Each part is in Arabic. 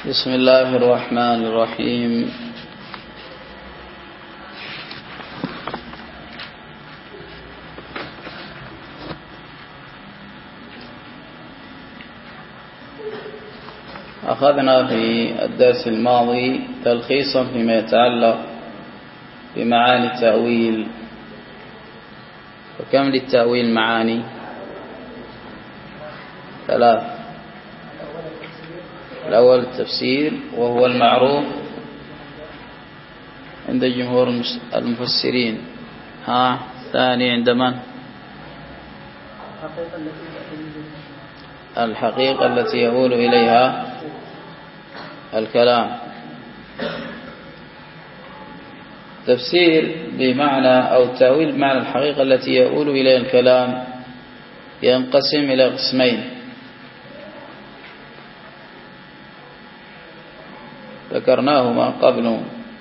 بسم الله الرحمن الرحيم. أخذنا في الدرس الماضي تلخيصا فيما يتعلق بمعاني التأويل. وكم للتأويل معاني؟ 3. الأول التفسير وهو المعروف عند جمهور المفسرين. الثاني عند من؟ الحقيقة التي يؤول إليها الكلام. تفسير بمعنى أو التأويل بمعنى الحقيقة التي يؤول إليها الكلام ينقسم إلى قسمين ذكرناهما قبل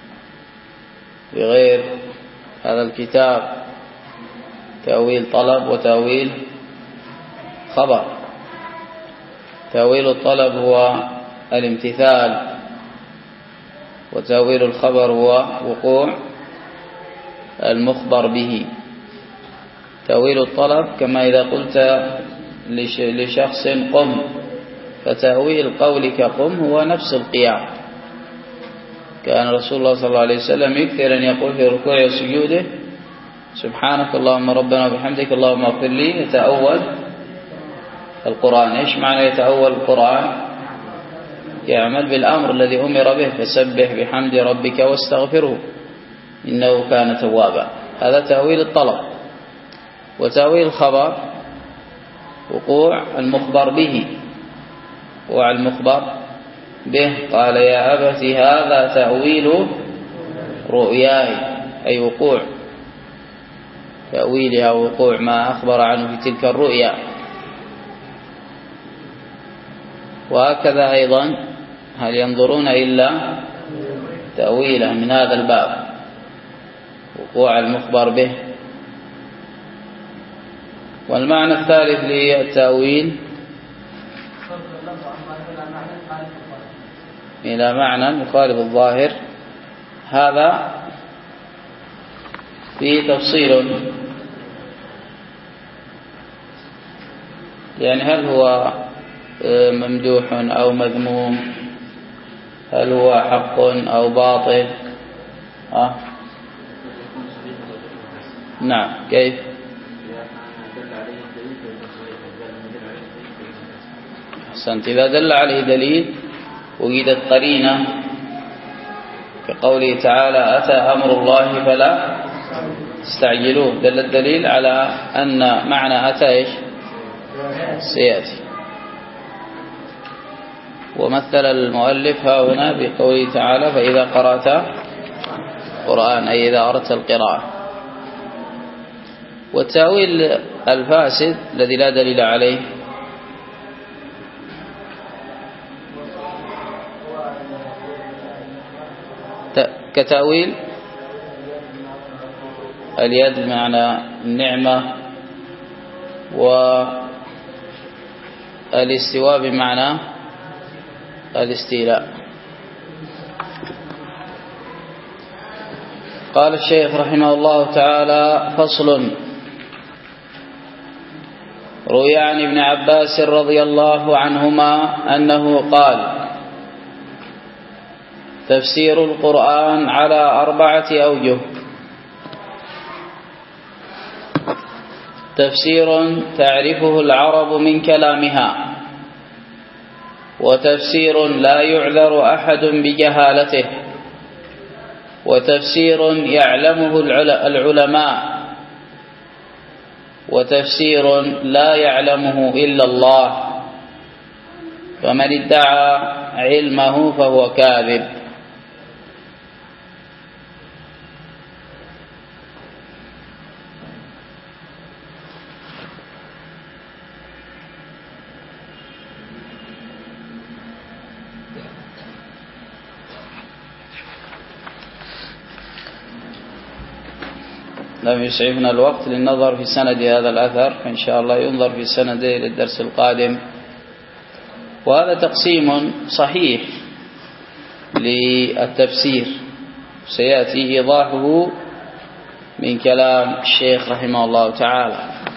بغير هذا الكتاب: تأويل طلب وتأويل خبر. تأويل الطلب هو الامتثال، وتأويل الخبر هو وقوع المخبر به. تأويل الطلب كما إذا قلت لشخص قم، فتأويل قولك قم هو نفس القيام. كان رسول الله صلى الله عليه وسلم يكثر أن يقول في ركوعه وسجوده: سبحانك اللهم ربنا وبحمدك اللهم اغفر لي. يتأول القرآن. إيش معنى يتأول القرآن؟ يعمل بالأمر الذي أمر به: فسبح بحمد ربك واستغفره إنه كان توابا. هذا تأويل الطلب. وتأويل الخبر وقوع المخبر به. وقوع المخبر به: قال يا أبت هذا تأويل رؤياي، أي وقوع تأويلها وقوع ما أخبر عنه في تلك الرؤيا. وهكذا أيضا هل ينظرون إلا تأويله من هذا الباب: وقوع المخبر به. والمعنى الثالث للتأويل إلى معنى مخالف الظاهر. هذا فيه تفصيل، يعني هل هو ممدوح أو مذموم؟ هل هو حق أو باطل؟ نعم. كيف؟ أحسنت. إذا دل عليه دليل وجدت قرينة كقوله تعالى: أتى أمر الله فلا تستعجلوه، دل الدليل على أن معنى أتى إيش؟ سيأتي. ومثل المؤلف هنا بقوله تعالى: فإذا قرأت القرآن، أي إذا أردت القراءة. والتأويل الفاسد الذي لا دليل عليه كتأويل اليد بمعنى النعمة، والاستواء بمعنى الاستيلاء. قال الشيخ رحمه الله تعالى: فصل. روي عن ابن عباس رضي الله عنهما أنه قال: تفسير القرآن على 4 أوجه: تفسير تعرفه العرب من كلامها، وتفسير لا يعذر أحد بجهالته، وتفسير يعلمه العلماء، وتفسير لا يعلمه إلا الله، فمن ادعى علمه فهو كاذب. لم يسعفنا الوقت للنظر في سند هذا الأثر، فإن شاء الله ينظر في سنده للدرس القادم. وهذا تقسيم صحيح للتفسير، سيأتي إيضاحه من كلام الشيخ رحمه الله تعالى.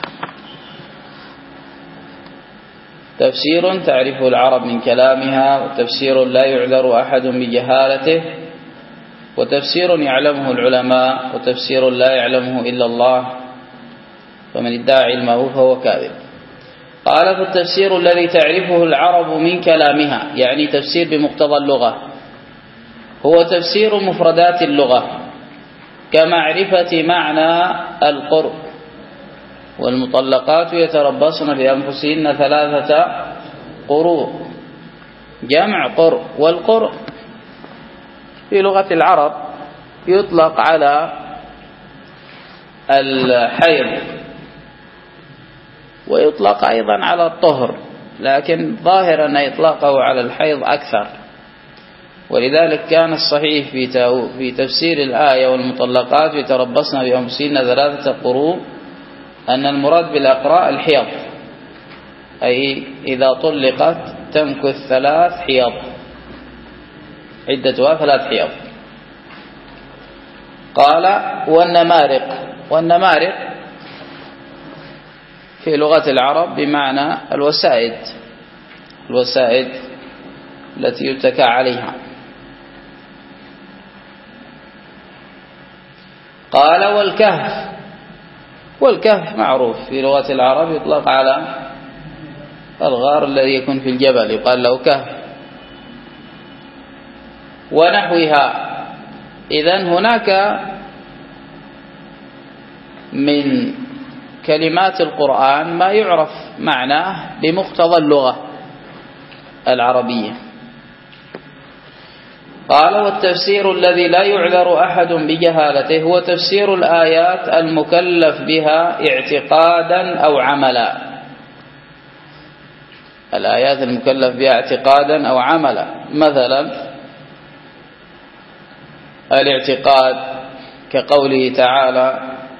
تفسير تعرفه العرب من كلامها، وتفسير لا يعذر أحد بجهالته، وتفسير يعلمه العلماء، وتفسير لا يعلمه إلا الله، فمن ادعى علمه فهو كاذب. قال: فالتفسير الذي تعرفه العرب من كلامها، يعني تفسير بمقتضى اللغة، هو تفسير مفردات اللغة كمعرفة معنى القرء، والمطلقات يتربصن بأنفسهن 3 قروء، جمع قرء. والقرء في لغة العرب يطلق على الحيض، ويطلق أيضا على الطهر، لكن ظاهر أن إطلاقه على الحيض أكثر. ولذلك كان الصحيح في تفسير الآية والمطلقات يتربصن بأنفسهن 3 قروء أن المراد بالأقراء الحيض، أي إذا طلقت تمكث 3 حيض، عدتها 3 حيض. قال: والنمارق في لغة العرب بمعنى الوسائد التي يتكى عليها. قال: والكهف معروف في لغة العرب، يطلق على الغار الذي يكون في الجبل، يقال له كهف ونحوها. إذن هناك من كلمات القرآن ما يعرف معناه بمقتضى اللغة العربية. قال: والتفسير الذي لا يعذر أحد بجهالته هو تفسير الآيات المكلف بها اعتقادا أو عملا. الآيات المكلف بها اعتقادا أو عملا، مثلا الاعتقاد كقوله تعالى: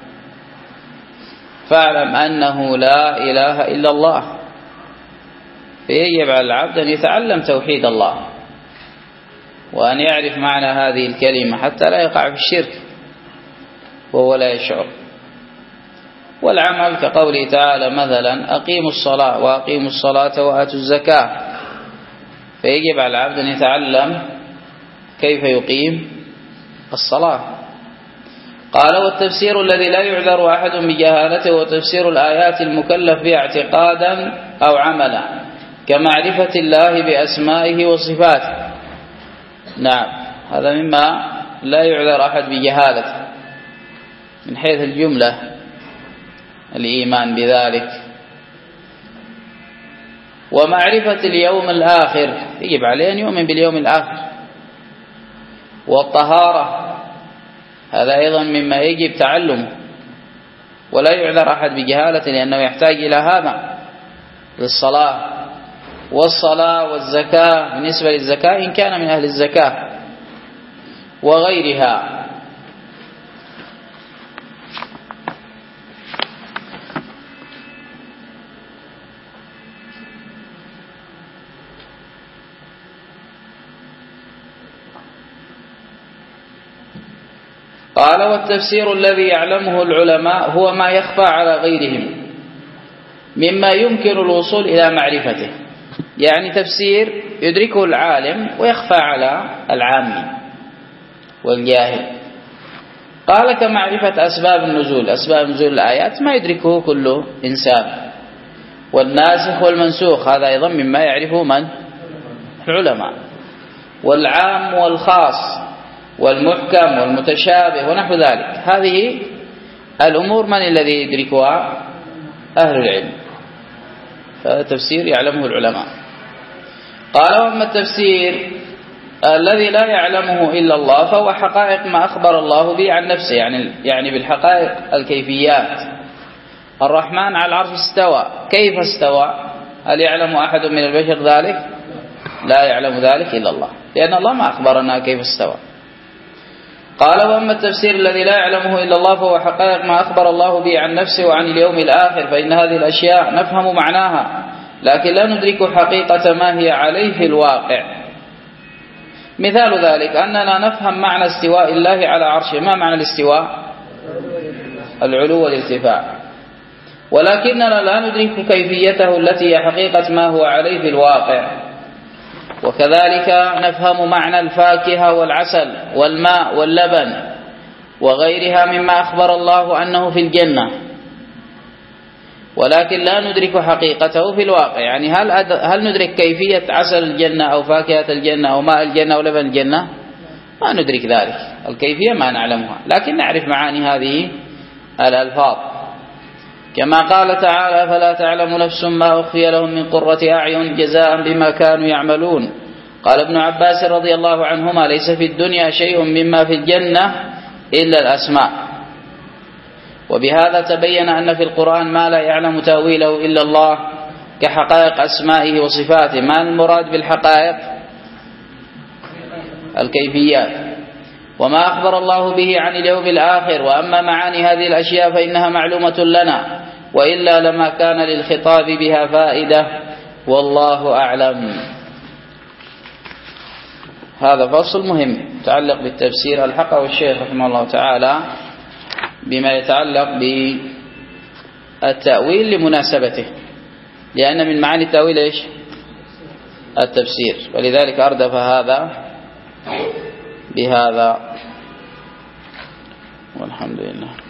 فاعلم أنه لا إله إلا الله، فيجب على العبد أن يتعلم توحيد الله، وأن يعرف معنى هذه الكلمة حتى لا يقع في الشرك وهو لا يشعر. والعمل كقوله تعالى مثلا: أقيموا الصلاة وأقيموا الصلاة وآتوا الزكاة، فيجب على العبد أن يتعلم كيف يقيم الصلاة. قال: والتفسير الذي لا يعذر أحد بجهالته هو تفسير الآيات المكلف بها اعتقادا أو عملا كمعرفة الله بأسمائه وصفاته. نعم، هذا مما لا يعذر أحد بجهالته من حيث الجملة، الإيمان بذلك. ومعرفة اليوم الآخر، يجب عليه أن يؤمن باليوم الآخر. والطهارة، هذا أيضا مما يجب تعلمه، ولا يعذر أحد بجهالته لأنه يحتاج إلى هذا للصلاة. والصلاة والزكاة، بالنسبة للزكاة إن كان من أهل الزكاة وغيرها. قال: والتفسير الذي يعلمه العلماء هو ما يخفى على غيرهم مما يمكن الوصول إلى معرفته، يعني تفسير يدركه العالم ويخفى على العامي والجاهل. قال: كمعرفة أسباب النزول، أسباب نزول الآيات ما يدركه كل إنسان. والناسخ والمنسوخ، هذا أيضا مما يعرفه من؟ العلماء. والعام والخاص والمحكم والمتشابه ونحو ذلك، هذه الأمور من الذي يدركها؟ أهل العلم. فهذا تفسير يعلمه العلماء. قال: وأما التفسير الذي لا يعلمه إلا الله فهو حقائق ما أخبر الله به عن نفسه، يعني بالحقائق الكيفيات. الرحمن على العرش استوى، كيف استوى؟ هل يعلم أحد من البشر ذلك؟ لا يعلم ذلك إلا الله، لأن الله ما أخبرنا كيف استوى. قال: وأما التفسير الذي لا يعلمه إلا الله فهو حقائق ما أخبر الله به عن نفسه وعن اليوم الآخر، فإن هذه الأشياء نفهم معناها لكن لا ندرك حقيقة ما هي عليه في الواقع. مثال ذلك أننا نفهم معنى استواء الله على عرشه. ما معنى الاستواء؟ العلو والارتفاع، ولكننا لا ندرك كيفيته التي هي حقيقة ما هو عليه في الواقع. وكذلك نفهم معنى الفاكهة والعسل والماء واللبن وغيرها مما أخبر الله أنه في الجنة، ولكن لا ندرك حقيقته في الواقع. يعني هل ندرك كيفية عسل الجنة أو فاكهة الجنة أو ماء الجنة أو لبن الجنة؟ ما ندرك ذلك، الكيفية ما نعلمها، لكن نعرف معاني هذه الألفاظ. كما قال تعالى: فلا تعلم نفس ما أخفي لهم من قرة أعين جزاء بما كانوا يعملون. قال ابن عباس رضي الله عنهما: ليس في الدنيا شيء مما في الجنة إلا الأسماء. وبهذا تبين أن في القرآن ما لا يعلم تأويله إلا الله كحقائق أسمائه وصفاته. ما المراد بالحقائق؟ الكيفيات، وما أخبر الله به عن اليوم الآخر. وأما معاني هذه الأشياء فإنها معلومة لنا، وإلا لما كان للخطاب بها فائدة، والله أعلم. هذا فصل مهم يتعلق بالتفسير. الحقه الشيخ رحمه الله تعالى بما يتعلق بالتأويل لمناسبته، لأن من معاني التأويل إيش؟ التفسير، ولذلك أردف هذا بهذا. والحمد لله.